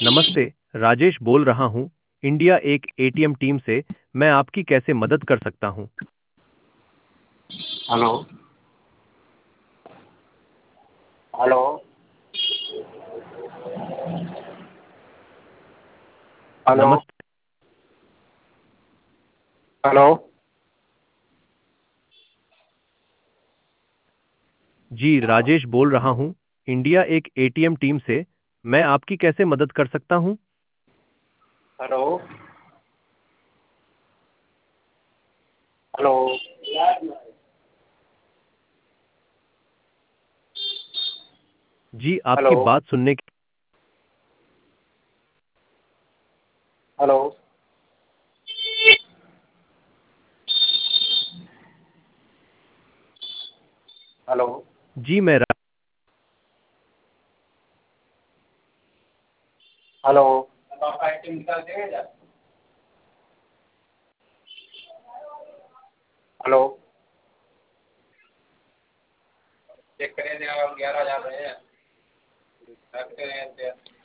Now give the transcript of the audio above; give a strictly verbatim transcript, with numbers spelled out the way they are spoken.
नमस्ते, राजेश बोल रहा हूँ, इंडिया एक एटीएम टीम से। मैं आपकी कैसे मदद कर सकता हूँ? हेलो। हेलो। हेलो। नमस्ते। हेलो। जी, राजेश बोल रहा हूँ, इंडिया एक एटीएम टीम से। मैं आपकी कैसे मदद कर सकता हूँ? हेलो। हेलो। जी, हेलो। आपकी बात सुनने के हेलो। हेलो। जी, मैं रा... हेलो। हेलो। चेक करें, ग्यारह हजार रहे हैं।